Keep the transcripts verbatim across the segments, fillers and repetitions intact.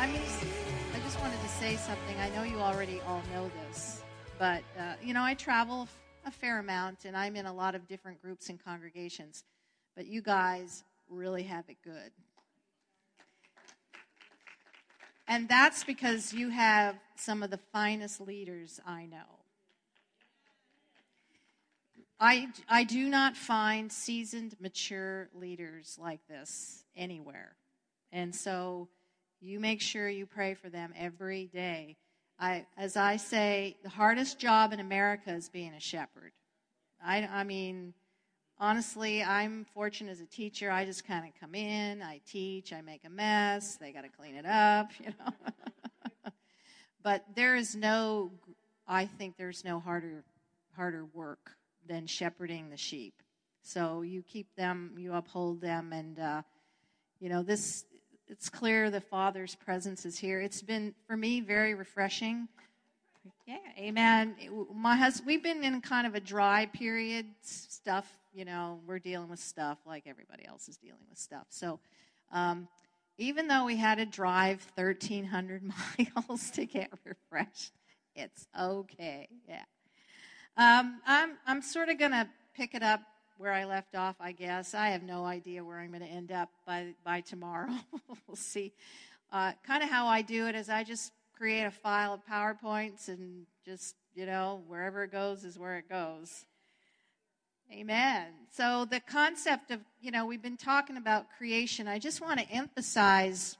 I mean, I just wanted to say something. I know you already all know this, but, uh, you know, I travel a fair amount, and I'm in a lot of different groups and congregations, but you guys really have it good. And that's because you have some of the finest leaders I know. I, I do not find seasoned, mature leaders like this anywhere. And so you make sure you pray for them every day. I, as I say, the hardest job in America is being a shepherd. I, I mean, honestly, I'm fortunate as a teacher. I just kind of come in, I teach, I make a mess. They got to clean it up, you know. But there is no, I think there's no harder, harder work than shepherding the sheep. So you keep them, you uphold them, and, uh, you know, this, it's clear the Father's presence is here. It's been, for me, very refreshing. Yeah, amen. My husband, we've been in kind of a dry period, stuff, you know, we're dealing with stuff like everybody else is dealing with stuff. So um, even though we had to drive thirteen hundred miles to get refreshed, it's okay, yeah. Um, I'm I'm sort of going to pick it up where I left off, I guess. I have no idea where I'm going to end up by by tomorrow. We'll see. Uh, kind of how I do it is I just create a file of PowerPoints and just, you know, wherever it goes is where it goes. Amen. So the concept of, you know, we've been talking about creation. I just want to emphasize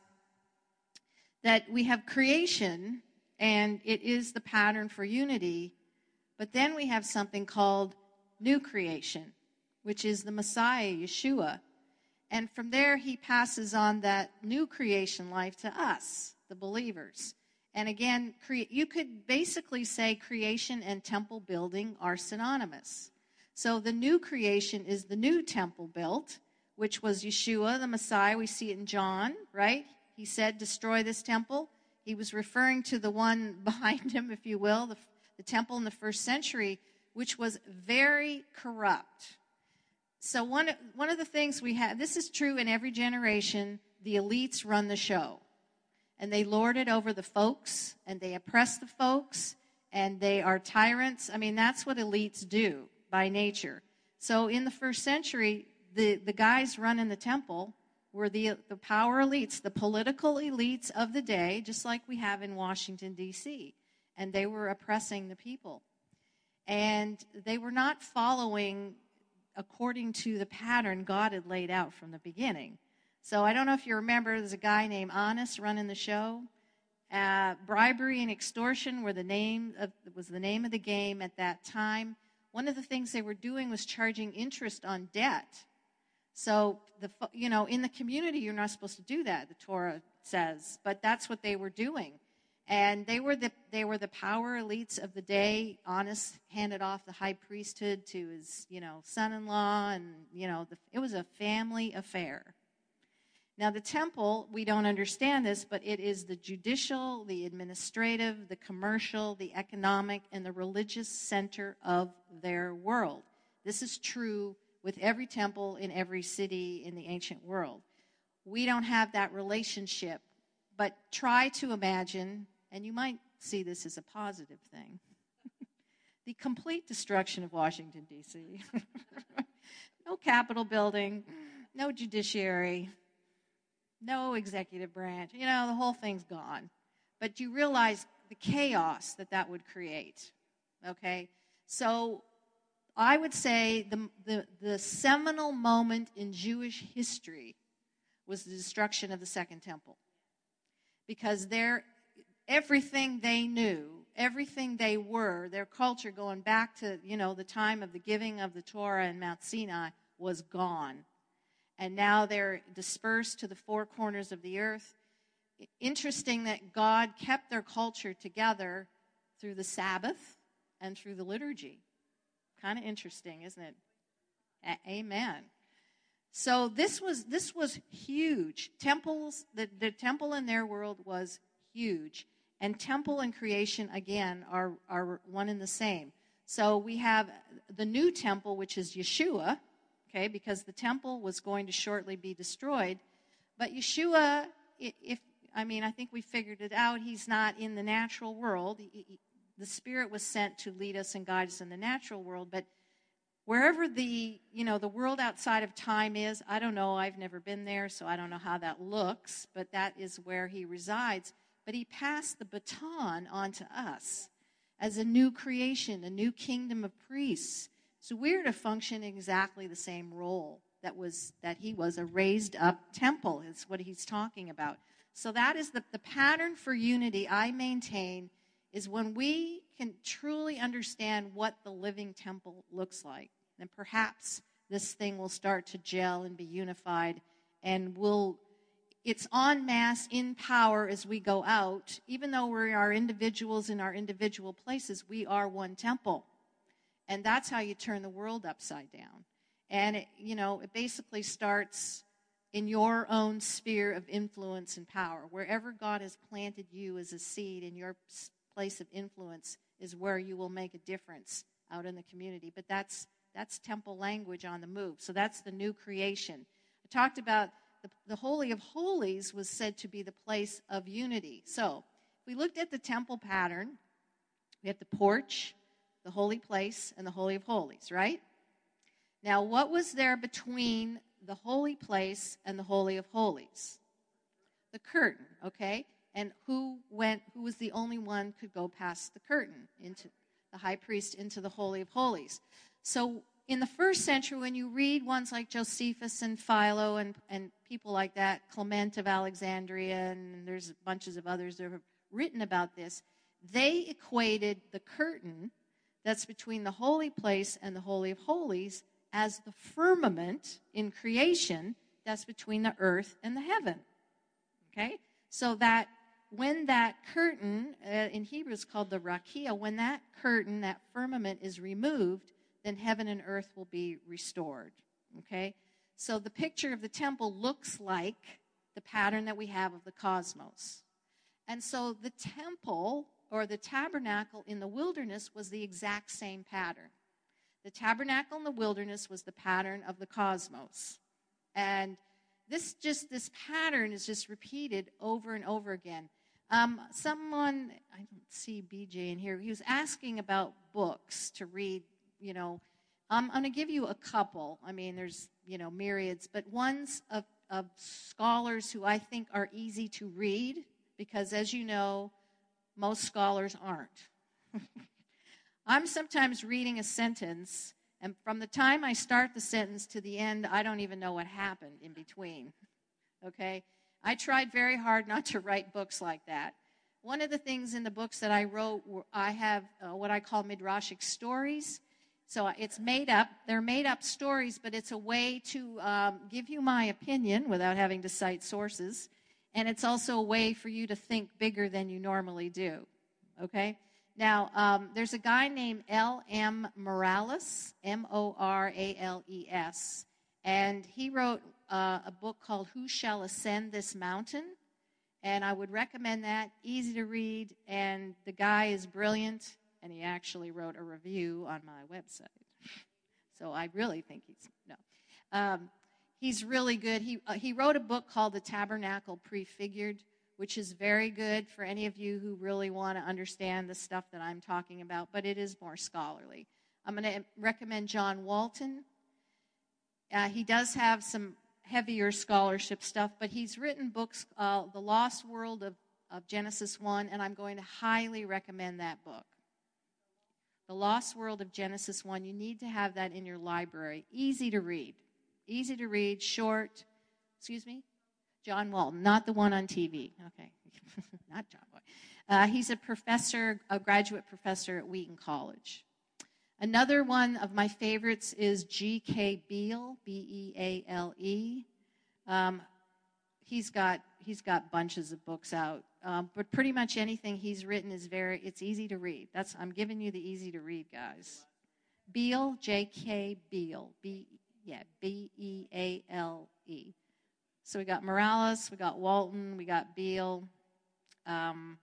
that we have creation, and it is the pattern for unity. But then we have something called new creation, which is the Messiah, Yeshua. And from there, he passes on that new creation life to us, the believers. And again, cre- you could basically say creation and temple building are synonymous. So the new creation is the new temple built, which was Yeshua, the Messiah. We see it in John, right? He said, destroy this temple. He was referring to the one behind him, if you will, the the temple in the first century, which was very corrupt. So one, one of the things we have, this is true in every generation, the elites run the show. And they lord it over the folks, and they oppress the folks, and they are tyrants. I mean, that's what elites do by nature. So in the first century, the, the guys running the temple were the, the power elites, the political elites of the day, just like we have in Washington, D C, and they were oppressing the people. And they were not following according to the pattern God had laid out from the beginning. So I don't know if you remember, there's a guy named Annas running the show. Uh, bribery and extortion were the name of, was the name of the game at that time. One of the things they were doing was charging interest on debt. So, the you know, in the community, you're not supposed to do that, the Torah says. But that's what they were doing. And they were the they were the power elites of the day. Annas handed off the high priesthood to his, you know, son-in-law, and you know, the, it was a family affair. Now, the temple, we don't understand this, but it is the judicial, the administrative, the commercial, the economic, and the religious center of their world. This is true with every temple in every city in the ancient world. We don't have that relationship, but try to imagine. And you might see this as a positive thing. The complete destruction of Washington, D C No Capitol building, no judiciary, no executive branch. You know, the whole thing's gone. But you realize the chaos that that would create, okay? So I would say the, the, the seminal moment in Jewish history was the destruction of the Second Temple. Because they're everything they knew, everything they were, their culture going back to, you know, the time of the giving of the Torah in Mount Sinai was gone. And now they're dispersed to the four corners of the earth. Interesting that God kept their culture together through the Sabbath and through the liturgy. Kind of interesting, isn't it? A- Amen. So this was this was huge. Temples, the, the temple in their world was huge. And temple and creation, again, are, are one and the same. So we have the new temple, which is Yeshua, okay, because the temple was going to shortly be destroyed. But Yeshua, if I mean, I think we figured it out. He's not in the natural world. He, he, the Spirit was sent to lead us and guide us in the natural world, but wherever the, you know, the world outside of time is, I don't know, I've never been there, so I don't know how that looks, but that is where he resides. But he passed the baton on to us as a new creation, a new kingdom of priests. So we're to function exactly the same role that was that he was, a raised up temple is what he's talking about. So that is the, the pattern for unity I maintain is when we can truly understand what the living temple looks like, then perhaps this thing will start to gel and be unified, and will it's en masse in power as we go out. Even though we are individuals in our individual places, we are one temple. And that's how you turn the world upside down. And, it, you know, it basically starts in your own sphere of influence and power. Wherever God has planted you as a seed in your place of influence is where you will make a difference out in the community. But that's that's temple language on the move. So that's the new creation. I talked about the, the Holy of Holies was said to be the place of unity. So if we looked at the temple pattern, we have the porch, the holy place, and the Holy of Holies, right? Now, what was there between the holy place and the Holy of Holies? The curtain, okay? And who went, who was the only one could go past the curtain into the high priest into the Holy of Holies? So in the first century, when you read ones like Josephus and Philo and, and people like that, Clement of Alexandria, and there's bunches of others that have written about this, they equated the curtain that's between the holy place and the Holy of Holies as the firmament in creation that's between the earth and the heaven. Okay? So that when that curtain, uh, in Hebrew is called the rakia, when that curtain, that firmament is removed, then heaven and earth will be restored. Okay? So the picture of the temple looks like the pattern that we have of the cosmos. And so the temple or the tabernacle in the wilderness was the exact same pattern. The tabernacle in the wilderness was the pattern of the cosmos. And this just this pattern is just repeated over and over again. Um, someone, I don't see B J in here, he was asking about books to read, you know. Um, I'm going to give you a couple. I mean, there's, you know, myriads, but ones of, of scholars who I think are easy to read, because as you know, most scholars aren't. I'm sometimes reading a sentence, and from the time I start the sentence to the end, I don't even know what happened in between. Okay? I tried very hard not to write books like that. One of the things in the books that I wrote, I have uh, what I call midrashic stories. So it's made up. They're made up stories, but it's a way to um, give you my opinion without having to cite sources. And it's also a way for you to think bigger than you normally do. Okay? Now, um, there's a guy named L M Morales, M O R A L E S, and he wrote uh, a book called Who Shall Ascend This Mountain? And I would recommend that. Easy to read, and the guy is brilliant, and he actually wrote a review on my website. So I really think he's, no. Um, he's really good. He, uh, he wrote a book called The Tabernacle Prefigured, which is very good for any of you who really want to understand the stuff that I'm talking about, but it is more scholarly. I'm going to recommend John Walton. Uh, he does have some heavier scholarship stuff, but he's written books, uh, The Lost World of, of Genesis one, and I'm going to highly recommend that book. The Lost World of Genesis one, you need to have that in your library. Easy to read. Easy to read, short. Excuse me? John Walton, not the one on T V. Okay, not John Walton. Uh, he's a professor, a graduate professor at Wheaton College. Another one of my favorites is G K Beale, B E A L E. Um, he's got he's got bunches of books out, um, but pretty much anything he's written is very it's easy to read. That's I'm giving you the easy to read, guys. Beale, J K Beale, B yeah B E A L E. So we got Morales, we got Walton, we got Beale. Um,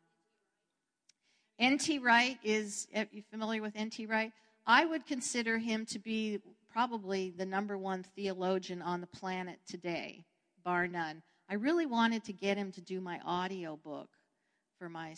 N T Wright is, are you familiar with N T Wright? I would consider him to be probably the number one theologian on the planet today, bar none. I really wanted to get him to do my audio book for my...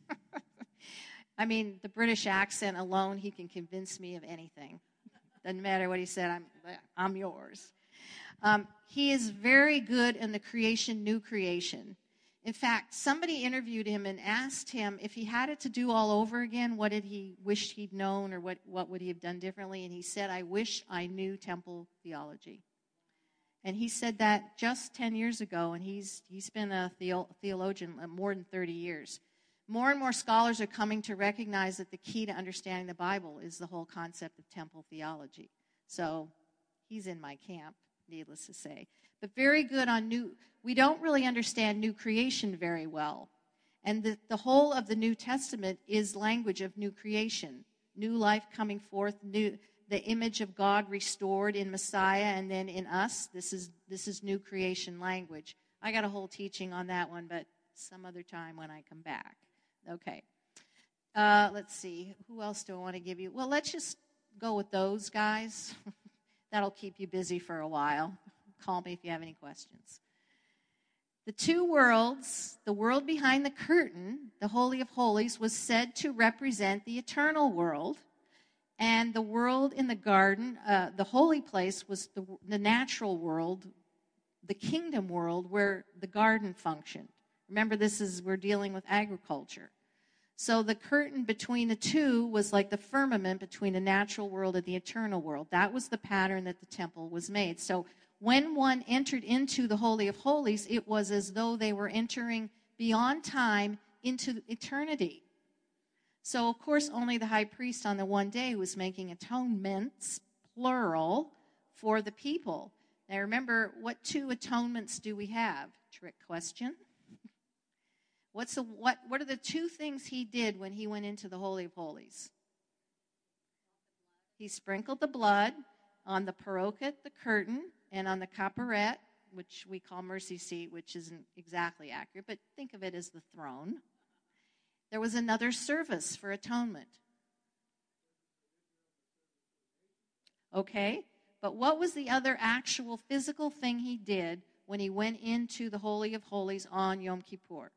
I mean, the British accent alone, he can convince me of anything. Doesn't matter what he said, I'm, I'm yours. Um, he is very good in the creation, new creation. In fact, somebody interviewed him and asked him if he had it to do all over again, what did he wish he'd known, or what, what would he have done differently? And he said, I wish I knew temple theology. And he said that just ten years ago, and he's he's been a theo- theologian more than thirty years. More and more scholars are coming to recognize that the key to understanding the Bible is the whole concept of temple theology. So he's in my camp, needless to say. But very good on new... We don't really understand new creation very well. And the, the whole of the New Testament is language of new creation. New life coming forth, new, the image of God restored in Messiah, and then in us, this is this is new creation language. I got a whole teaching on that one, but some other time when I come back. Okay. Uh, let's see. Who else do I want to give you? Well, let's just go with those guys. That'll keep you busy for a while. Call me if you have any questions. The two worlds, the world behind the curtain, the Holy of Holies, was said to represent the eternal world. And the world in the garden, uh, the holy place, was the, the natural world, the kingdom world where the garden functioned. Remember, this is, we're dealing with agriculture. So the curtain between the two was like the firmament between the natural world and the eternal world. That was the pattern that the temple was made. So when one entered into the Holy of Holies, it was as though they were entering beyond time into eternity. So, of course, only the high priest on the one day was making atonements, plural, for the people. Now, remember, what two atonements do we have? Trick question. What's the, what, what are the two things he did when he went into the Holy of Holies? He sprinkled the blood on the parochet, the curtain, and on the kaparet, which we call mercy seat, which isn't exactly accurate, but think of it as the throne. There was another service for atonement. Okay, but what was the other actual physical thing he did when he went into the Holy of Holies on Yom Kippur?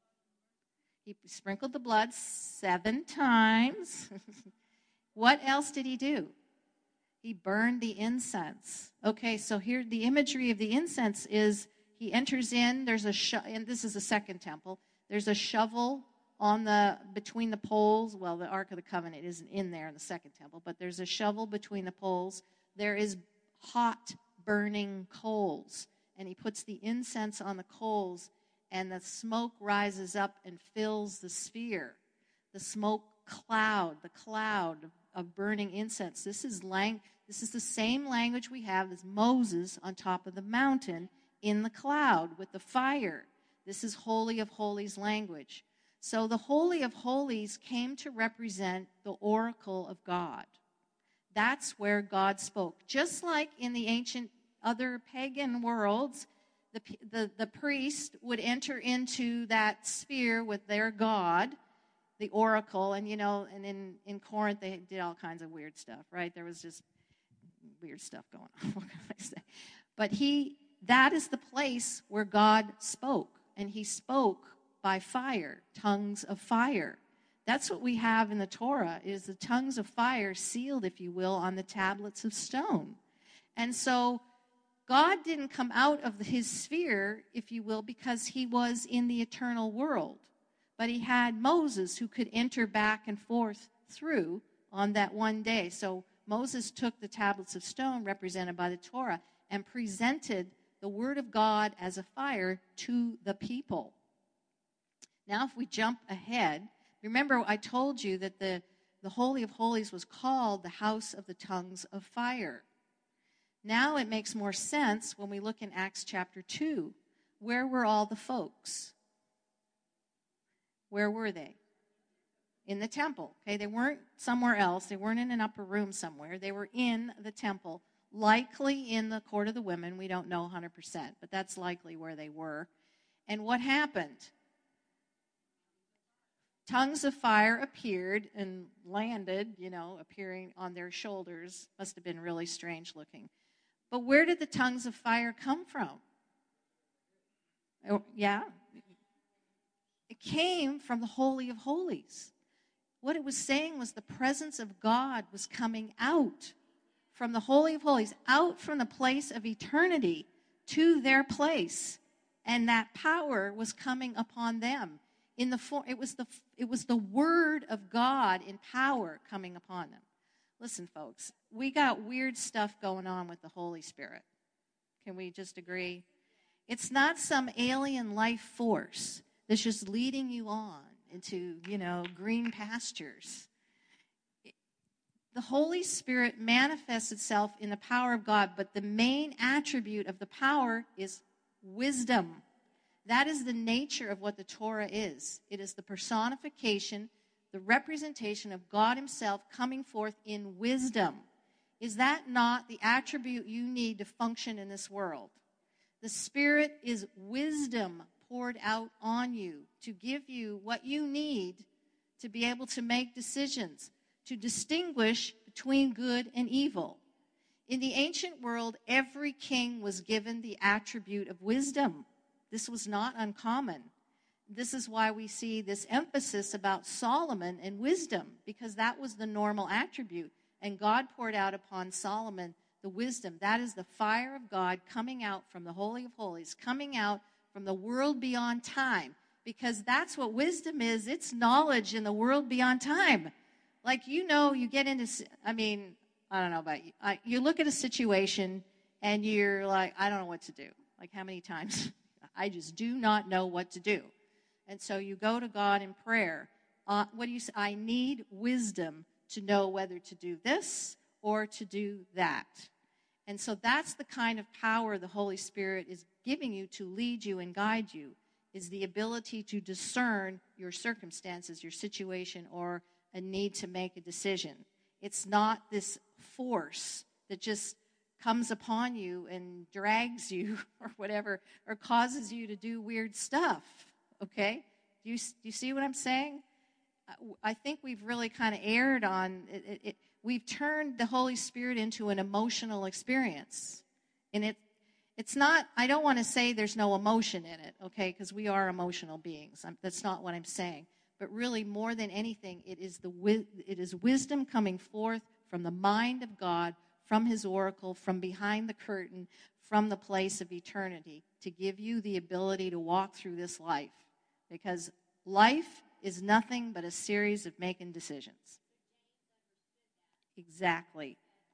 He sprinkled the blood seven times. What else did he do? He burned the incense. Okay, so here the imagery of the incense is he enters in, there's a, sho- and this is the second temple, there's a shovel on the, between the poles. Well, the Ark of the Covenant isn't in there in the second temple, but there's a shovel between the poles. There is hot burning coals, and he puts the incense on the coals, and the smoke rises up and fills the sphere. The smoke cloud, the cloud of, of burning incense. This is lang- This is the same language we have as Moses on top of the mountain in the cloud with the fire. This is Holy of Holies language. So the Holy of Holies came to represent the oracle of God. That's where God spoke. Just like in the ancient other pagan worlds, the, the, the priest would enter into that sphere with their God, the oracle, and you know, and in, in Corinth they did all kinds of weird stuff, right? There was just weird stuff going on. What can I say? But he, that is the place where God spoke, and he spoke by fire, tongues of fire. That's what we have in the Torah, is the tongues of fire sealed, if you will, on the tablets of stone. And so God didn't come out of his sphere, if you will, because he was in the eternal world. But he had Moses who could enter back and forth through on that one day. So Moses took the tablets of stone, represented by the Torah, and presented the word of God as a fire to the people. Now, if we jump ahead, remember I told you that the, the Holy of Holies was called the house of the tongues of fire. Now it makes more sense when we look in Acts chapter two. Where were all the folks? Where were they? In the temple. Okay, they weren't somewhere else. They weren't in an upper room somewhere. They were in the temple, likely in the court of the women. We don't know one hundred percent, but that's likely where they were. And what happened? Tongues of fire appeared and landed, you know, appearing on their shoulders. Must have been really strange looking. But where did the tongues of fire come from? Oh, yeah. It came from the Holy of Holies. What it was saying was the presence of God was coming out from the Holy of Holies, out from the place of eternity to their place. And that power was coming upon them. In the for, it was the it was the word of God in power coming upon them. Listen, folks, we got weird stuff going on with the Holy Spirit. Can we just agree? It's not some alien life force that's just leading you on into, you know, green pastures. The Holy Spirit manifests itself in the power of God, but the main attribute of the power is wisdom. That is the nature of what the Torah is. It is the personification, the representation of God himself coming forth in wisdom. Is that not the attribute you need to function in this world? The Spirit is wisdom poured out on you to give you what you need to be able to make decisions, to distinguish between good and evil. In the ancient world, every king was given the attribute of wisdom. This was not uncommon. This is why we see this emphasis about Solomon and wisdom, because that was the normal attribute. And God poured out upon Solomon the wisdom. That is the fire of God coming out from the Holy of Holies, coming out from the world beyond time, because that's what wisdom is. It's knowledge in the world beyond time. Like, you know, you get into, I mean, I don't know about you. I, you look at a situation and you're like, I don't know what to do. Like, how many times? I just do not know what to do. And so you go to God in prayer. Uh, what do you say? I need wisdom to know whether to do this or to do that. And so that's the kind of power the Holy Spirit is giving you to lead you and guide you, is the ability to discern your circumstances, your situation, or a need to make a decision. It's not this force that just comes upon you and drags you or whatever, or causes you to do weird stuff, okay? Do you, do you see what I'm saying? I think we've really kind of erred on it, it, it. We've turned the Holy Spirit into an emotional experience. And it, it's not, I don't want to say there's no emotion in it, okay, because we are emotional beings. I'm, that's not what I'm saying. But really, more than anything, it is, the, it is wisdom coming forth from the mind of God, from his oracle, from behind the curtain, from the place of eternity, to give you the ability to walk through this life. Because life is nothing but a series of making decisions. Exactly.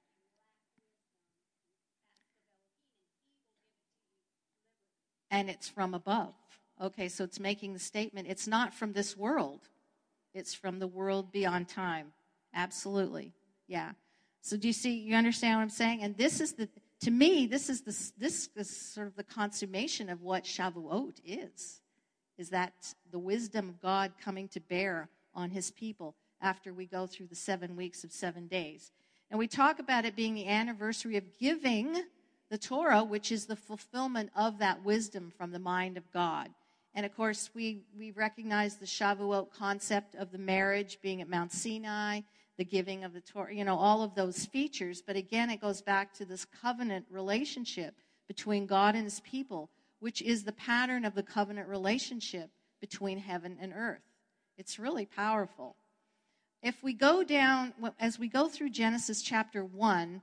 And it's from above. Okay, so it's making the statement, it's not from this world. It's from the world beyond time. Absolutely. Yeah. So do you see, you understand what I'm saying? And this is the, to me, this is the, this is sort of the consummation of what Shavuot is. Is that the wisdom of God coming to bear on his people after we go through the seven weeks of seven days. And we talk about it being the anniversary of giving the Torah, which is the fulfillment of that wisdom from the mind of God. And, of course, we, we recognize the Shavuot concept of the marriage being at Mount Sinai, the giving of the Torah, you know, all of those features. But, again, it goes back to this covenant relationship between God and his people, which is the pattern of the covenant relationship between heaven and earth. It's really powerful. If we go down, as we go through Genesis chapter one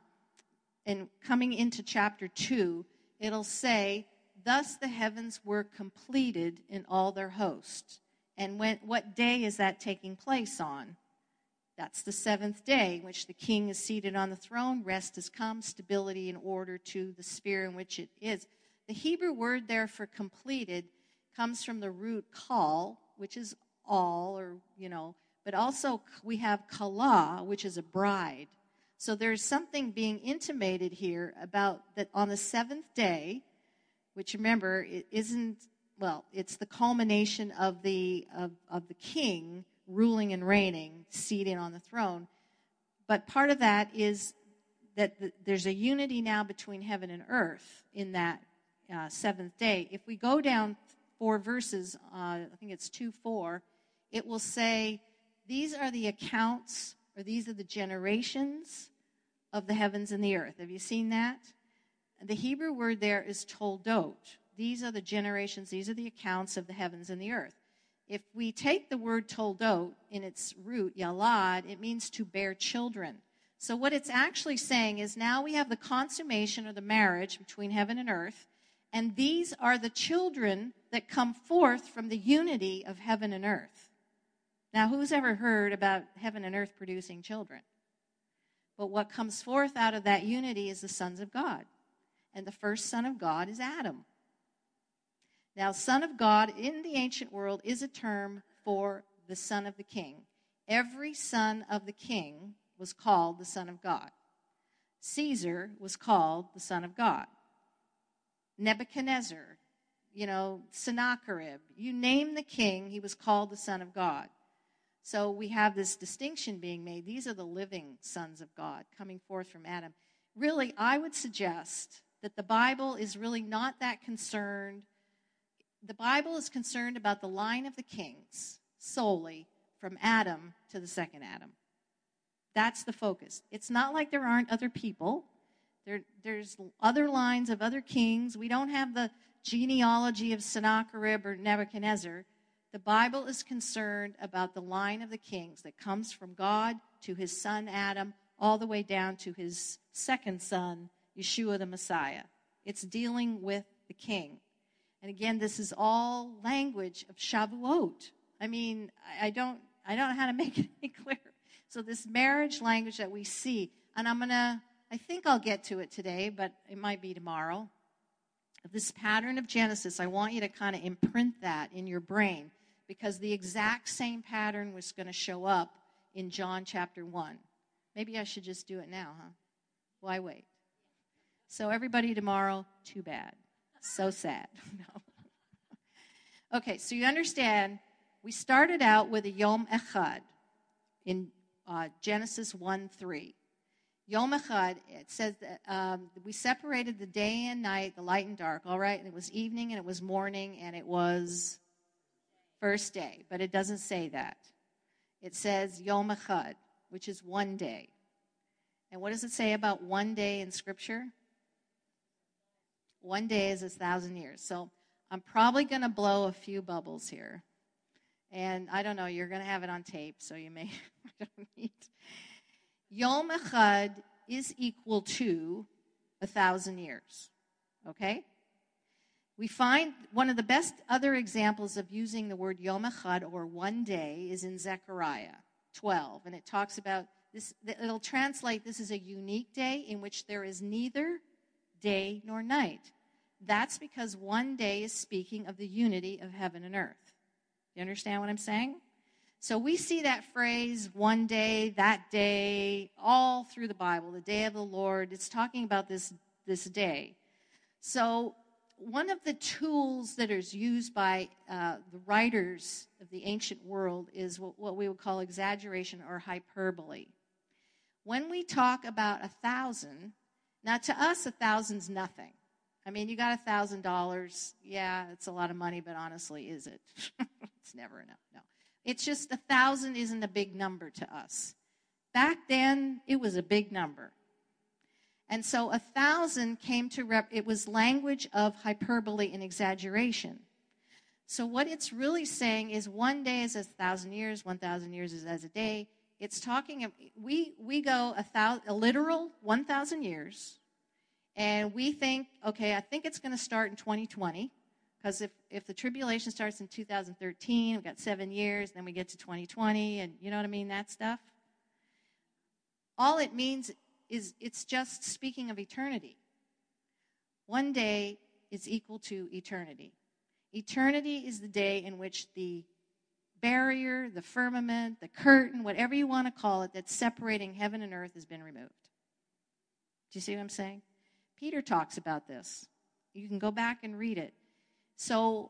and coming into chapter two, it'll say, thus the heavens were completed in all their host. And when, what day is that taking place on? That's the seventh day, in which the king is seated on the throne. Rest has come, stability and order to the sphere in which it is. The Hebrew word there for completed comes from the root kal, which is all, or, you know, but also we have kala, which is a bride. So there's something being intimated here about that on the seventh day, which, remember, it isn't, well, it's the culmination of the of, of the king ruling and reigning, seated on the throne. But part of that is that the, there's a unity now between heaven and earth in that uh, seventh day. If we go down four verses, uh, I think it's two, four, it will say, these are the accounts, or these are the generations of the heavens and the earth. Have you seen that? The Hebrew word there is toldot. these are the generations, these are the accounts of the heavens and the earth. If we take the word toldot in its root, yalad, it means to bear children. So what it's actually saying is now we have the consummation or the marriage between heaven and earth, and these are the children that come forth from the unity of heaven and earth. Now, who's ever heard about heaven and earth producing children? But what comes forth out of that unity is the sons of God. And the first son of God is Adam. Now, son of God in the ancient world is a term for the son of the king. Every son of the king was called the son of God. Caesar was called the son of God. Nebuchadnezzar, you know, Sennacherib, you name the king, he was called the son of God. So we have this distinction being made. These are the living sons of God coming forth from Adam. Really, I would suggest that the Bible is really not that concerned. The Bible is concerned about the line of the kings solely from Adam to the second Adam. That's the focus. It's not like there aren't other people. There, there's other lines of other kings. We don't have the genealogy of Sennacherib or Nebuchadnezzar. The Bible is concerned about the line of the kings that comes from God to his son Adam, all the way down to his second son, Yeshua the Messiah. It's dealing with the king. And again, this is all language of Shavuot. I mean, I don't, I don't know how to make it any clearer. So this marriage language that we see, and I'm going to, I think I'll get to it today, but it might be tomorrow. This pattern of Genesis, I want you to kind of imprint that in your brain, because the exact same pattern was going to show up in John chapter one. Maybe I should just do it now, huh? Why wait? So everybody tomorrow, too bad. So sad. No. Okay, so you understand, we started out with a Yom Echad in uh, Genesis one three. Yom Echad, it says that um, we separated the day and night, the light and dark, all right? And it was evening and it was morning and it was first day. But it doesn't say that. It says Yom Echad, which is one day. And what does it say about one day in Scripture? One day is a thousand years. So I'm probably going to blow a few bubbles here. And I don't know, you're going to have it on tape, so you may I don't need. Yom Echad is equal to a thousand years. Okay? We find one of the best other examples of using the word Yom Echad, or one day, is in Zechariah twelve. And it talks about this, it'll translate, this is a unique day in which there is neither day nor night. That's because one day is speaking of the unity of heaven and earth. You understand what I'm saying? So we see that phrase, one day, that day, all through the Bible, the day of the Lord. It's talking about this, this day. So one of the tools that is used by uh, the writers of the ancient world is what, what we would call exaggeration or hyperbole. When we talk about a thousand, now to us a thousand's nothing. I mean, you got a thousand dollars. Yeah, it's a lot of money, but honestly, is it? It's never enough. No. It's just a thousand isn't a big number to us. Back then, it was a big number. And so a thousand came to, rep- it was language of hyperbole and exaggeration. So what it's really saying is one day is as a thousand years, one thousand years is as a day. It's talking, we, we go a, thou, a literal one thousand years, and we think, okay, I think it's going to start in twenty twenty, because if, if the tribulation starts in two thousand thirteen, we've got seven years, then we get to twenty twenty, and you know what I mean, that stuff. All it means is it's just speaking of eternity. One day is equal to eternity. Eternity is the day in which the barrier, the firmament, the curtain, whatever you want to call it, that's separating heaven and earth has been removed. Do you see what I'm saying? Peter talks about this. You can go back and read it. So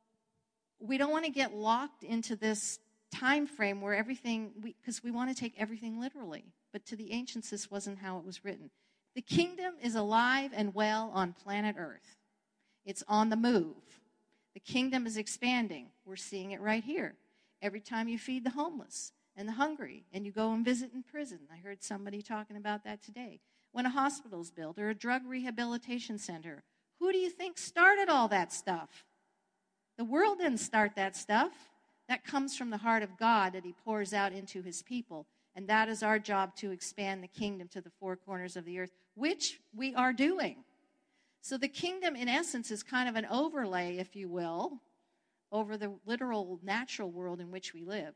we don't want to get locked into this time frame where everything, because we, we want to take everything literally. But to the ancients, this wasn't how it was written. The kingdom is alive and well on planet Earth. It's on the move. The kingdom is expanding. We're seeing it right here. Every time you feed the homeless and the hungry, and you go and visit in prison. I heard somebody talking about that today. When a hospital is built or a drug rehabilitation center, Who do you think started all that stuff? The world didn't start that stuff. That comes from the heart of God that he pours out into his people. And that is our job, to expand the kingdom to the four corners of the earth, which we are doing. So the kingdom, in essence, is kind of an overlay, if you will, over the literal natural world in which we live.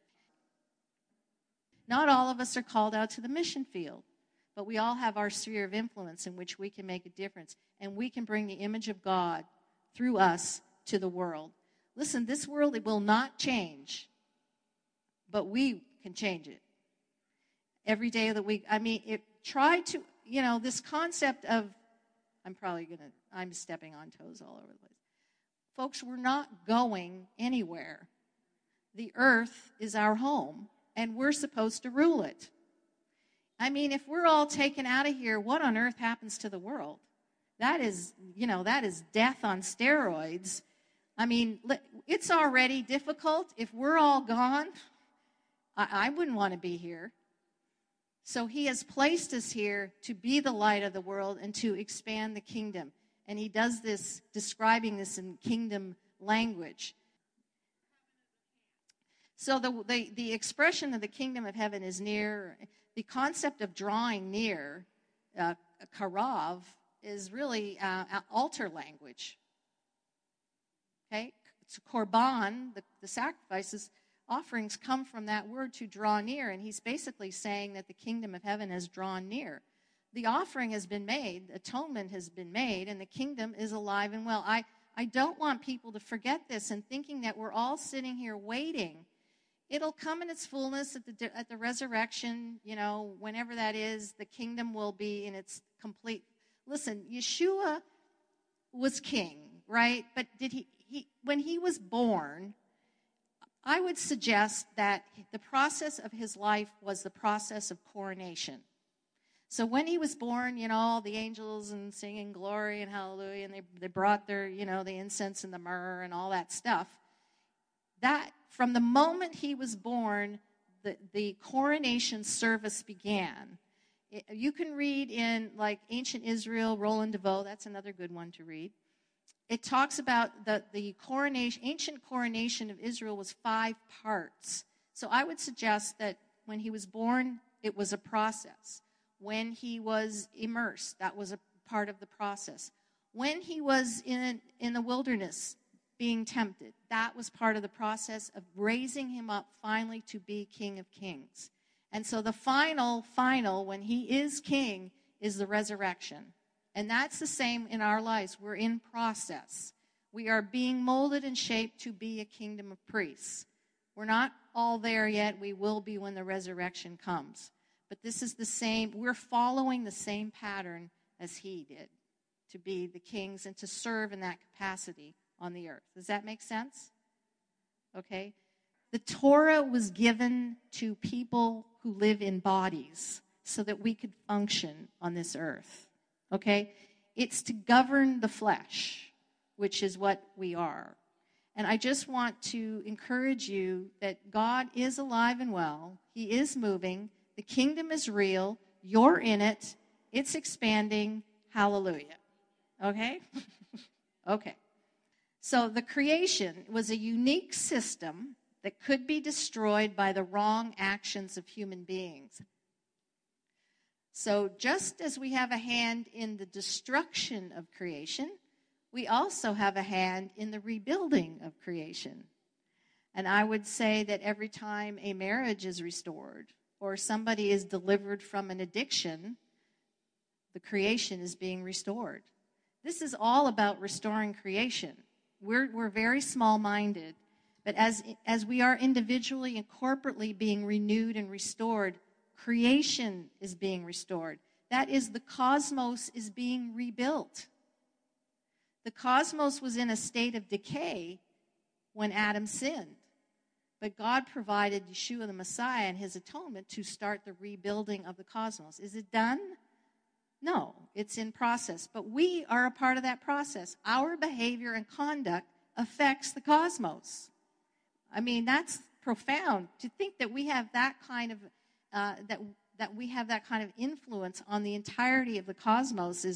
Not all of us are called out to the mission field, but we all have our sphere of influence in which we can make a difference, and we can bring the image of God through us to the world. Listen, this world, it will not change, but we can change it. Every day of the week. I mean, it, try to, you know, this concept of, I'm probably going to, I'm stepping on toes all over the place. Folks, we're not going anywhere. The earth is our home, and we're supposed to rule it. I mean, if we're all taken out of here, what on earth happens to the world? That is, you know, that is death on steroids. I mean, it's already difficult. If we're all gone, I, I wouldn't want to be here. So he has placed us here to be the light of the world and to expand the kingdom. And he does this, describing this in kingdom language. So the, the, the expression of the kingdom of heaven is near. The concept of drawing near, uh, karav, is really uh, altar language. Okay? It's korban, the, the sacrifices, offerings come from that word, to draw near, and he's basically saying that the kingdom of heaven has drawn near. The offering has been made, atonement has been made, and the kingdom is alive and well. I, I don't want people to forget this and thinking that we're all sitting here waiting. It'll come in its fullness at the at the resurrection, you know, whenever that is. The kingdom will be in its complete. Listen, Yeshua was king, right? But did he, he when he was born, I would suggest that the process of his life was the process of coronation. So when he was born, you know, all the angels and singing glory and hallelujah, and they, they brought their, you know, the incense and the myrrh and all that stuff. That, from the moment he was born, the, the coronation service began. It, you can read in, like, Ancient Israel, Roland DeVoe, that's another good one to read. It talks about the, the coronation, ancient coronation of Israel was five parts. So I would suggest that when he was born, it was a process. When he was immersed, that was a part of the process. When he was in, in the wilderness being tempted, that was part of the process of raising him up finally to be King of Kings. And so the final, final, when he is king, is the resurrection. And that's the same in our lives. We're in process. We are being molded and shaped to be a kingdom of priests. We're not all there yet. We will be when the resurrection comes. But this is the same. We're following the same pattern as he did, to be the kings and to serve in that capacity on the earth. Does that make sense? Okay. The Torah was given to people who live in bodies so that we could function on this earth. Okay? It's to govern the flesh, which is what we are. And I just want to encourage you that God is alive and well. He is moving. The kingdom is real. You're in it. It's expanding. Hallelujah. Okay? Okay. So the creation was a unique system that could be destroyed by the wrong actions of human beings. So just as we have a hand in the destruction of creation, we also have a hand in the rebuilding of creation. And I would say that every time a marriage is restored or somebody is delivered from an addiction, the creation is being restored. This is all about restoring creation. We're, we're very small-minded, but as, as we are individually and corporately being renewed and restored, creation is being restored. That is, the cosmos is being rebuilt. The cosmos was in a state of decay when Adam sinned. But God provided Yeshua the Messiah and his atonement to start the rebuilding of the cosmos. Is it done? No, it's in process. But we are a part of that process. Our behavior and conduct affects the cosmos. I mean, that's profound. To think that we have that kind of uh, that that we have that kind of influence on the entirety of the cosmos is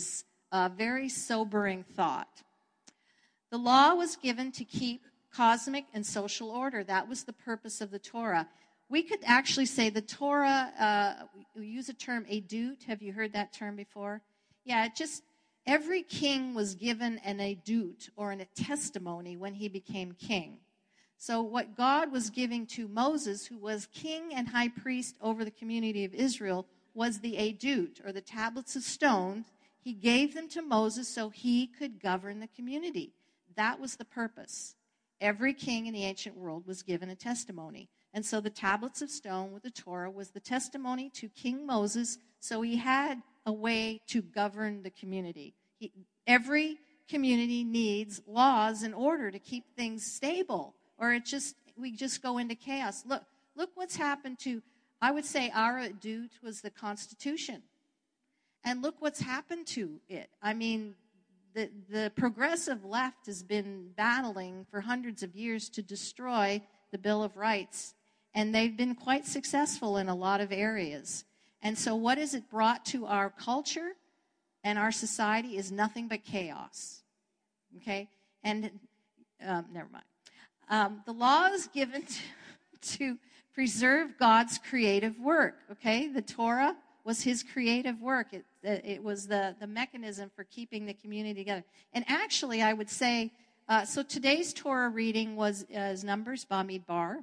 a very sobering thought. The law was given to keep cosmic and social order. That was the purpose of the Torah. We could actually say the Torah, uh, we use a term, edut. Have you heard that term before? Yeah, it just, every king was given an edut, or an, a testimony, when he became king. So what God was giving to Moses, who was king and high priest over the community of Israel, was the edut, or the tablets of stone. He gave them to Moses so he could govern the community. That was the purpose. Every king in the ancient world was given a testimony. And so the tablets of stone with the Torah was the testimony to King Moses, so he had a way to govern the community. He, every community needs laws in order to keep things stable, or it just we just go into chaos. Look, look what's happened to, I would say our edut was the Constitution. And look what's happened to it. I mean, the, the progressive left has been battling for hundreds of years to destroy the Bill of Rights, and they've been quite successful in a lot of areas. And so what has it brought to our culture and our society is nothing but chaos. Okay? And, um, never mind. Um, the law is given to, to preserve God's creative work. Okay? The Torah was his creative work. It, it was the, the mechanism for keeping the community together. And actually, I would say, uh, so today's Torah reading was uh, is Numbers, Bamidbar.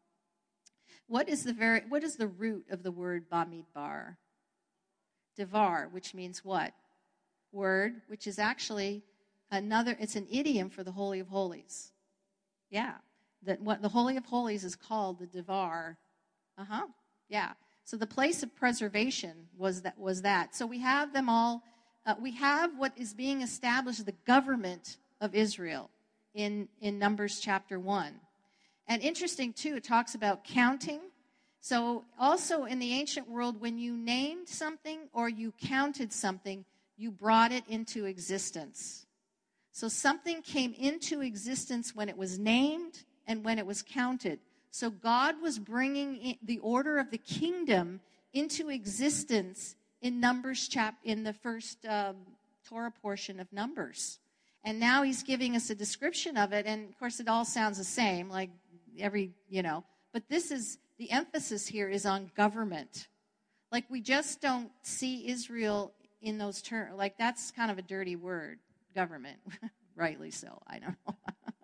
What is the very what is the root of the word Bamidbar? Devar, which means what? Word, which is actually another, it's an idiom for the Holy of Holies. Yeah. That what the Holy of Holies is called the Devar. Uh-huh. Yeah. So the place of preservation was that. Was that. So we have them all. Uh, we have what is being established, the government of Israel, in, in Numbers chapter one. And interesting, too, it talks about counting. So also in the ancient world, when you named something or you counted something, you brought it into existence. So something came into existence when it was named and when it was counted. So God was bringing the order of the kingdom into existence in Numbers chap in the first um, Torah portion of Numbers. And now he's giving us a description of it. And, of course, it all sounds the same, like every, you know. But this is, the emphasis here is on government. Like, we just don't see Israel in those terms. Like, that's kind of a dirty word, government. Rightly so, I don't know.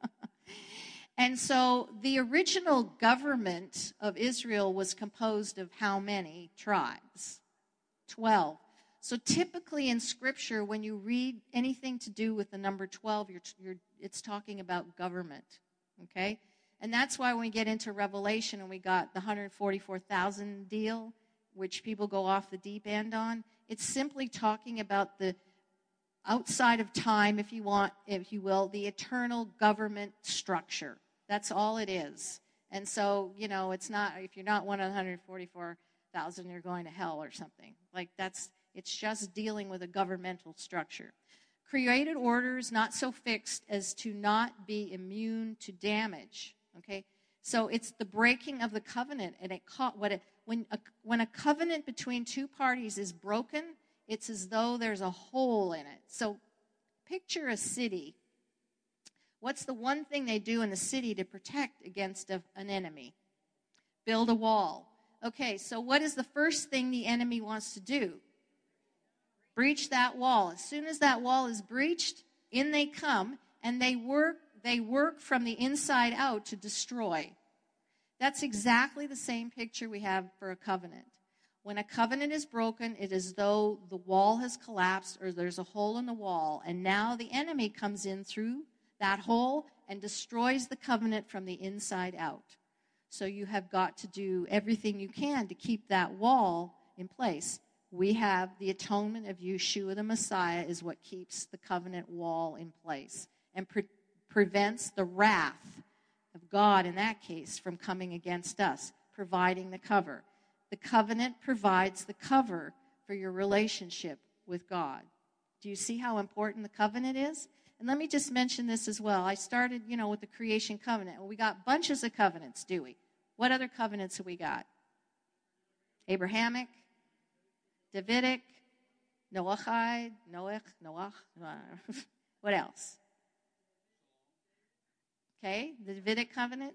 And so the original government of Israel was composed of how many tribes? Twelve. So typically in Scripture, when you read anything to do with the number twelve, you're, you're, it's talking about government, okay? And that's why when we get into Revelation and we got the one hundred forty-four thousand deal, which people go off the deep end on, it's simply talking about the outside of time, if you want, if you will, the eternal government structure. That's all it is. And so, you know, it's not, if you're not one of the one hundred forty-four thousand, you're going to hell or something. Like, that's, it's just dealing with a governmental structure. Created order is not so fixed as to not be immune to damage. Okay? So it's the breaking of the covenant, and it caught what it, when a, when a covenant between two parties is broken, it's as though there's a hole in it. So picture a city. What's the one thing they do in the city to protect against a, an enemy? Build a wall. Okay, so what is the first thing the enemy wants to do? Breach that wall. As soon as that wall is breached, in they come, and they work, they work from the inside out to destroy. That's exactly the same picture we have for a covenant. When a covenant is broken, it is as though the wall has collapsed or there's a hole in the wall, and now the enemy comes in through that hole and destroys the covenant from the inside out. So you have got to do everything you can to keep that wall in place. We have the atonement of Yeshua the Messiah is what keeps the covenant wall in place and pre- prevents the wrath of God, in that case, from coming against us, providing the cover. The covenant provides the cover for your relationship with God. Do you see how important the covenant is? And let me just mention this as well. I started, you know, with the creation covenant. Well, we got bunches of covenants, do we? What other covenants have we got? Abrahamic, Davidic, Noachide, Noach, Noach. Uh, what else? Okay, the Davidic covenant.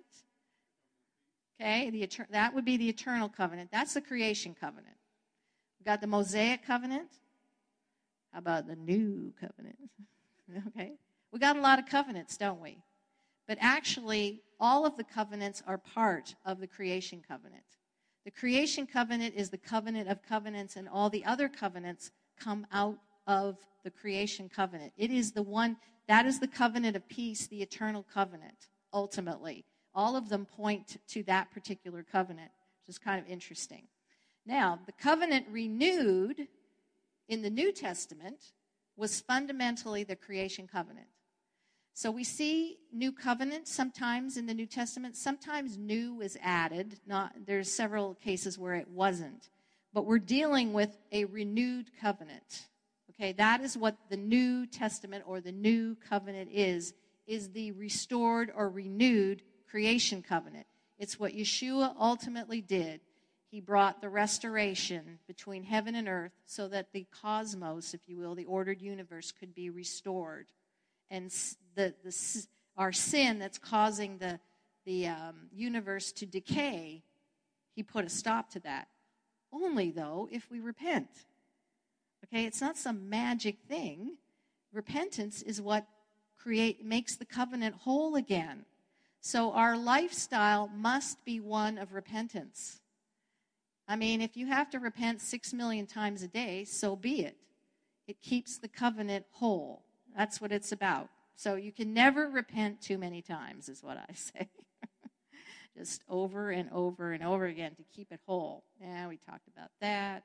Okay, the that would be the eternal covenant. That's the creation covenant. We've got the Mosaic covenant. How about the new covenant? Okay, we got a lot of covenants, don't we? But actually, all of the covenants are part of the creation covenant. The creation covenant is the covenant of covenants, and all the other covenants come out of the creation covenant. It is the one, that is the covenant of peace, the eternal covenant, ultimately. All of them point to that particular covenant, which is kind of interesting. Now, the covenant renewed in the New Testament was fundamentally the creation covenant. So we see new covenant sometimes in the New Testament. Sometimes new is added. Not, there's several cases where it wasn't. But we're dealing with a renewed covenant. Okay, that is what the New Testament or the new covenant is, is the restored or renewed creation covenant. It's what Yeshua ultimately did. He brought the restoration between heaven and earth so that the cosmos, if you will, the ordered universe, could be restored. And the, the our sin that's causing the, the um, universe to decay, he put a stop to that. Only, though, if we repent. Okay, it's not some magic thing. Repentance is what create makes the covenant whole again. So our lifestyle must be one of repentance. I mean, if you have to repent six million times a day, so be it. It keeps the covenant whole. That's what it's about. So you can never repent too many times, is what I say. Just over and over and over again to keep it whole. Yeah, we talked about that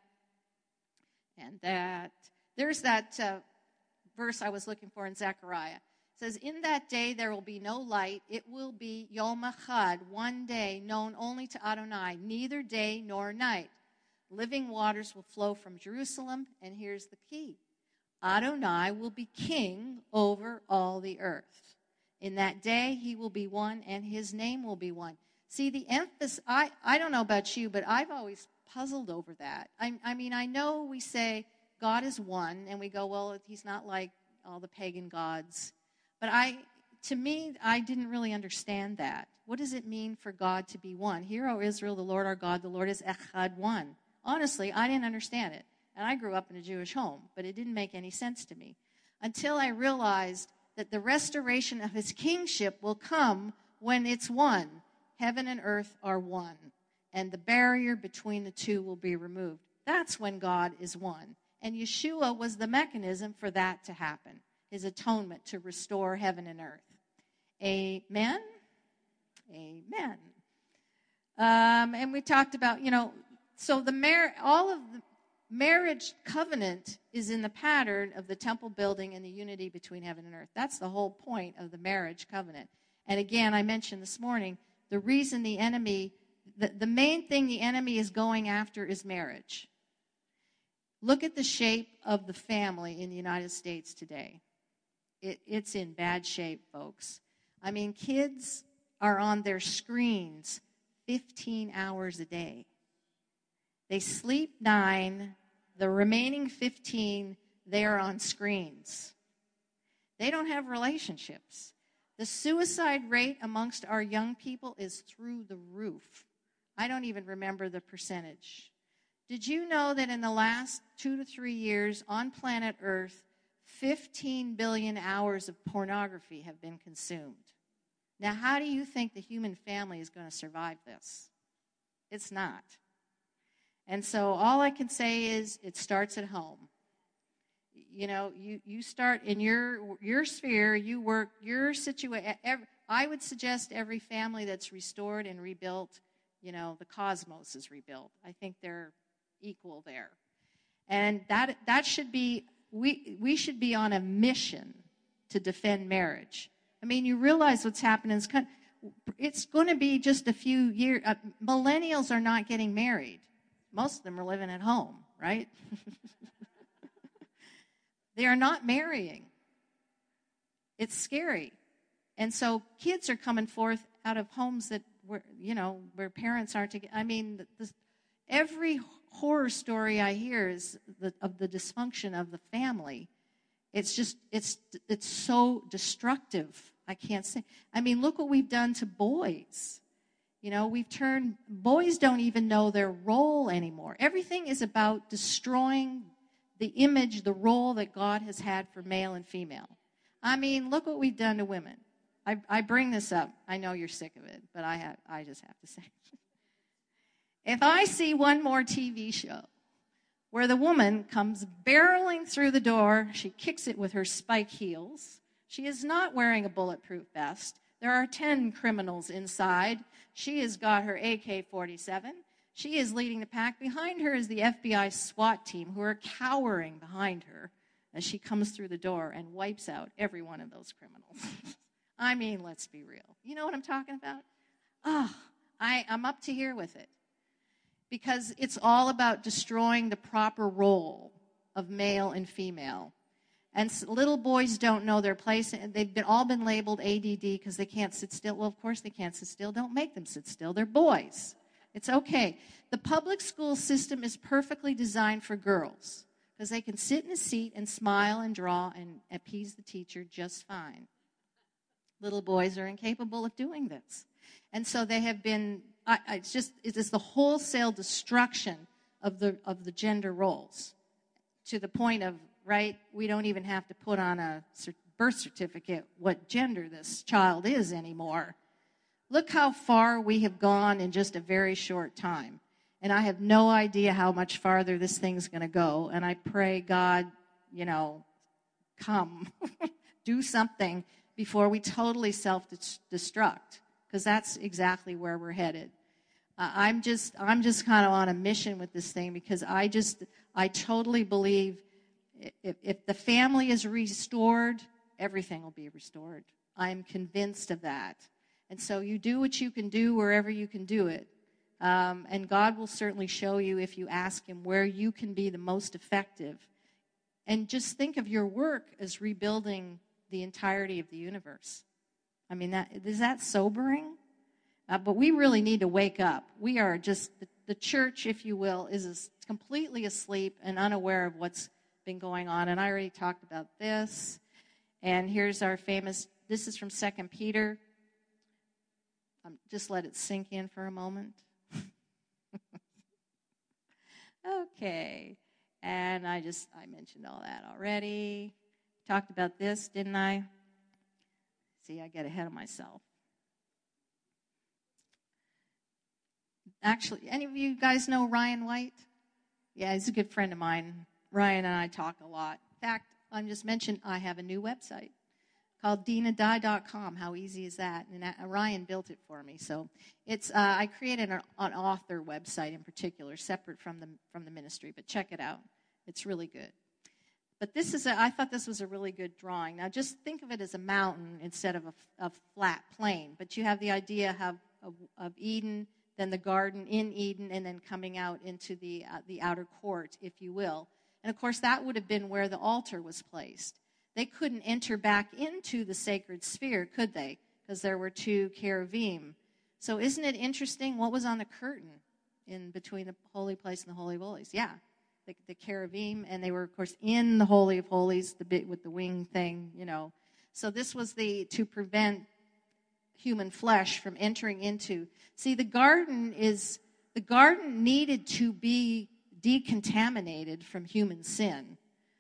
and that. There's that uh, verse I was looking for in Zechariah. It says, in that day there will be no light. It will be Yom Echad, one day, known only to Adonai, neither day nor night. Living waters will flow from Jerusalem, and here's the key. Adonai will be king over all the earth. In that day he will be one, and his name will be one. See, the emphasis, I, I don't know about you, but I've always puzzled over that. I, I mean, I know we say God is one, and we go, well, he's not like all the pagan gods. But I, to me, I didn't really understand that. What does it mean for God to be one? Hear, O Israel, the Lord our God, the Lord is Echad, one. Honestly, I didn't understand it. And I grew up in a Jewish home, but it didn't make any sense to me until I realized that the restoration of his kingship will come when it's one. Heaven and earth are one, and the barrier between the two will be removed. That's when God is one. And Yeshua was the mechanism for that to happen, his atonement to restore heaven and earth. Amen? Amen. Um, and we talked about, you know, so the mar- all of the marriage covenant is in the pattern of the temple building and the unity between heaven and earth. That's the whole point of the marriage covenant. And again, I mentioned this morning, the reason the enemy, the, the main thing the enemy is going after is marriage. Look at the shape of the family in the United States today. It, it's in bad shape, folks. I mean, kids are on their screens fifteen hours a day. They sleep nine. The remaining fifteen, they are on screens. They don't have relationships. The suicide rate amongst our young people is through the roof. I don't even remember the percentage. Did you know that in the last two to three years on planet Earth, fifteen billion hours of pornography have been consumed? Now, how do you think the human family is going to survive this? It's not. And so all I can say is it starts at home. You know, you, you start in your your sphere, you work your situation. I would suggest every family that's restored and rebuilt, you know, the cosmos is rebuilt. I think they're equal there. And that that should be, we we should be on a mission to defend marriage. I mean, you realize what's happening in this country. It's going to be just a few years. Uh, millennials are not getting married. Most of them are living at home, right? They are not marrying. It's scary. And so kids are coming forth out of homes that were, you know, where parents aren't together. I mean, the, Every horror story I hear is the, of the dysfunction of the family. It's just, it's it's so destructive. I can't say. I mean, look what we've done to boys. You know, we've turned, boys don't even know their role anymore. Everything is about destroying the image, the role that God has had for male and female. I mean, look what we've done to women. I, I bring this up. I know you're sick of it, but I have, I just have to say. If I see one more T V show where the woman comes barreling through the door, she kicks it with her spike heels, she is not wearing a bulletproof vest, there are ten criminals inside, she has got her A K forty-seven, she is leading the pack, behind her is the F B I SWAT team who are cowering behind her as she comes through the door and wipes out every one of those criminals. I mean, let's be real. You know what I'm talking about? Oh, I, I'm up to here with it. Because it's all about destroying the proper role of male and female. And little boys don't know their place. They've been, all been labeled A D D because they can't sit still. Well, of course they can't sit still. Don't make them sit still. They're boys. It's okay. The public school system is perfectly designed for girls because they can sit in a seat and smile and draw and appease the teacher just fine. Little boys are incapable of doing this. And so they have been, I, I, it's just, it is the wholesale destruction of the of the gender roles to the point of, right, we don't even have to put on a birth certificate what gender this child is anymore. Look how far we have gone in just a very short time. And I have no idea how much farther this thing's going to go. And I pray, God, you know, come, do something before we totally self-destruct, because that's exactly where we're headed. Uh, I'm just, I'm just kind of on a mission with this thing because I just, I totally believe if, if the family is restored, everything will be restored. I'm convinced of that. And so you do what you can do wherever you can do it. Um, and God will certainly show you if you ask him where you can be the most effective. And just think of your work as rebuilding the entirety of the universe. I mean, that, is that sobering? Uh, but we really need to wake up. We are just, the, the church, if you will, is as completely asleep and unaware of what's been going on. And I already talked about this. And here's our famous, this is from Second Peter. Um, just let it sink in for a moment. Okay. And I just, I mentioned all that already. Talked about this, didn't I? See, I get ahead of myself. Actually, any of you guys know Ryan White? Yeah, he's a good friend of mine. Ryan and I talk a lot. In fact, I just mentioned I have a new website called dina dye dot com. How easy is that? And uh, Ryan built it for me. So it's uh, I created an, an author website in particular, separate from the from the ministry. But check it out; it's really good. But this is a, I thought this was a really good drawing. Now just think of it as a mountain instead of a, a flat plain. But you have the idea of, of, of Eden, then the garden in Eden, and then coming out into the uh, the outer court, if you will. And of course, that would have been where the altar was placed. They couldn't enter back into the sacred sphere, could they? Because there were two cherubim. So isn't it interesting what was on the curtain in between the holy place and the Holy of Holies? Yeah, the, the cherubim, and they were, of course, in the Holy of Holies, the bit with the wing thing, you know. So this was the to prevent human flesh from entering into. See, the garden is the garden needed to be decontaminated from human sin.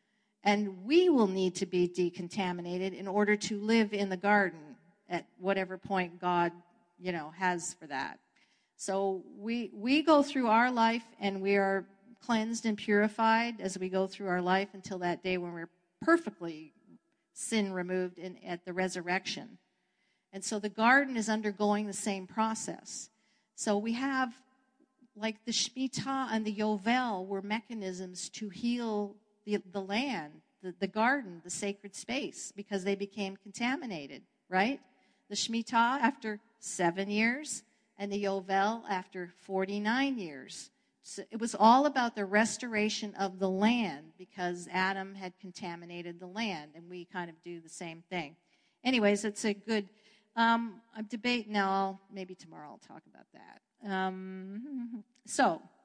And we will need to be decontaminated in order to live in the garden at whatever point God, you know, has for that. So we we go through our life and we are cleansed and purified as we go through our life until that day when we're perfectly sin removed in, at the resurrection. And so the garden is undergoing the same process. So we have, like the Shemitah and the Yovel were mechanisms to heal the, the land, the, the garden, the sacred space, because they became contaminated, right? The Shemitah after seven years, and the Yovel after forty-nine years. So it was all about the restoration of the land because Adam had contaminated the land, and we kind of do the same thing. Anyways, it's a good um, I'm debating now. Maybe tomorrow I'll talk about that. Um, so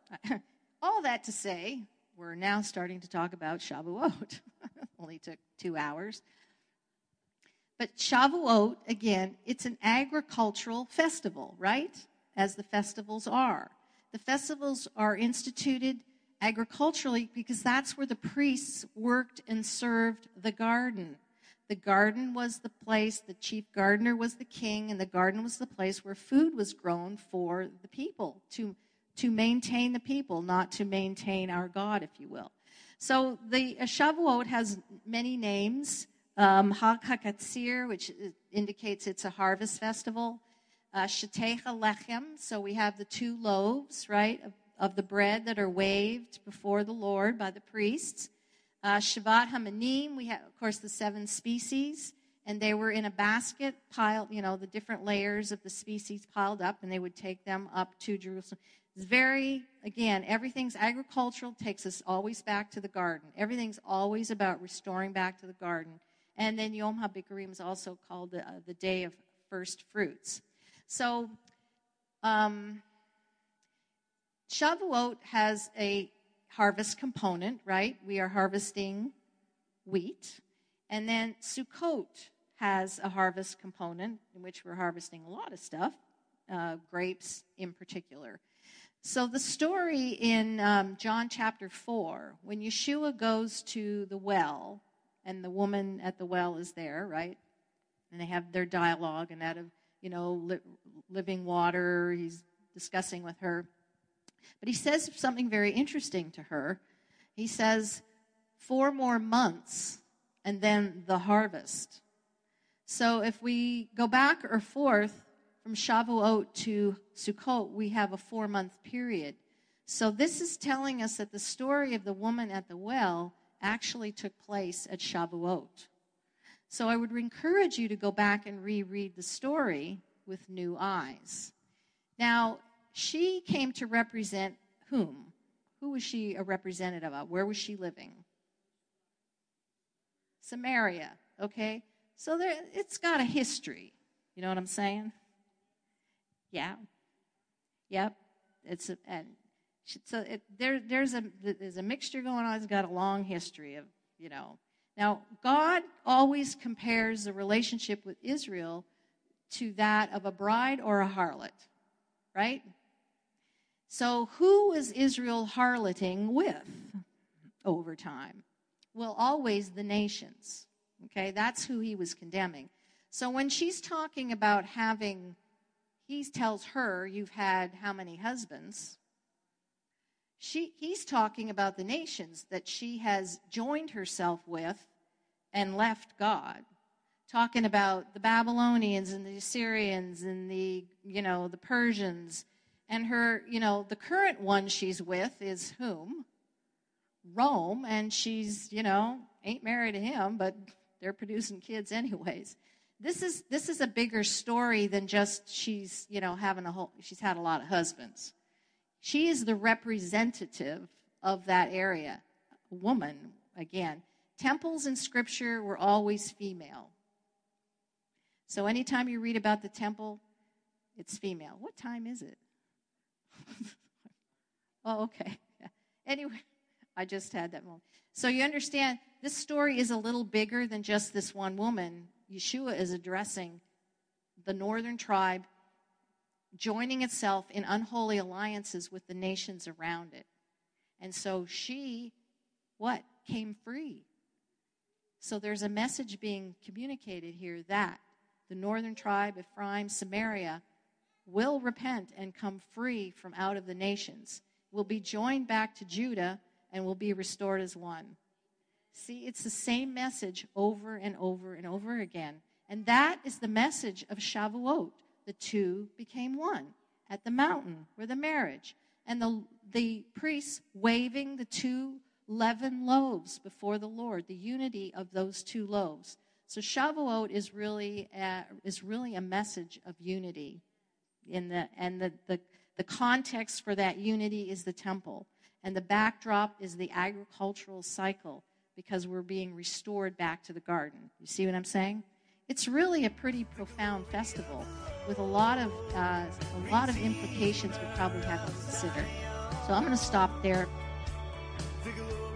all that to say, we're now starting to talk about Shavuot. Only took two hours. But Shavuot, again, it's an agricultural festival, right? As the festivals are. The festivals are instituted agriculturally because that's where the priests worked and served the garden. The garden was the place, the chief gardener was the king, and the garden was the place where food was grown for the people, to, to maintain the people, not to maintain our God, if you will. So the uh, Shavuot has many names. Um, Hag HaKatzir, which indicates it's a harvest festival. Uh, Shetei HaLechem, so we have the two loaves, right, of, of the bread that are waved before the Lord by the priests. Uh, Shavat HaManim, we have, of course, the seven species, and they were in a basket piled, you know, the different layers of the species piled up, and they would take them up to Jerusalem. It's very, again, everything's agricultural, takes us always back to the garden. Everything's always about restoring back to the garden. And then Yom HaBikurim is also called the, uh, the Day of First Fruits. So um, Shavuot has a harvest component, right? We are harvesting wheat. And then Sukkot has a harvest component in which we're harvesting a lot of stuff, uh, grapes in particular. So the story in um, John chapter four, when Yeshua goes to the well, and the woman at the well is there, right? And they have their dialogue, and out of, you know, li- living water, he's discussing with her. But he says something very interesting to her. He says, four more months, and then the harvest. So if we go back or forth from Shavuot to Sukkot, we have a four-month period. So this is telling us that the story of the woman at the well actually took place at Shavuot. So I would encourage you to go back and reread the story with new eyes. Now, she came to represent whom? Who was she a representative of? Where was she living? Samaria, okay? So there, it's got a history. You know what I'm saying? Yeah. Yep. It's a, and so it, there, there's a there's a mixture going on. It's got a long history of, you know. Now, God always compares the relationship with Israel to that of a bride or a harlot, right? So who was Israel harloting with over time? Well, always the nations, okay? That's who he was condemning. So when she's talking about having, he tells her, you've had how many husbands? She, he's talking about the nations that she has joined herself with and left God. Talking about the Babylonians and the Assyrians and the, you know, the Persians. And her, you know, the current one she's with is whom? Rome. And she's, you know, ain't married to him, but they're producing kids anyways. This is this is a bigger story than just she's, you know, having a whole, she's had a lot of husbands. She is the representative of that area. A woman, again. Temples in Scripture were always female. So anytime you read about the temple, it's female. What time is it? Oh, okay. Yeah. Anyway, I just had that moment. So you understand, this story is a little bigger than just this one woman. Yeshua is addressing the northern tribe joining itself in unholy alliances with the nations around it. And so she, what? Came free. So there's a message being communicated here that the northern tribe, Ephraim, Samaria, will repent and come free from out of the nations, will be joined back to Judah, and will be restored as one. See, it's the same message over and over and over again. And that is the message of Shavuot. The two became one at the mountain where the marriage. And the, the priests waving the two leavened loaves before the Lord, the unity of those two loaves. So Shavuot is really a, is really a message of unity. In the, and the, the, the context for that unity is the temple. And the backdrop is the agricultural cycle because we're being restored back to the garden. You see what I'm saying? It's really a pretty profound festival with a lot of uh, a lot of implications we probably have to consider. So I'm going to stop there.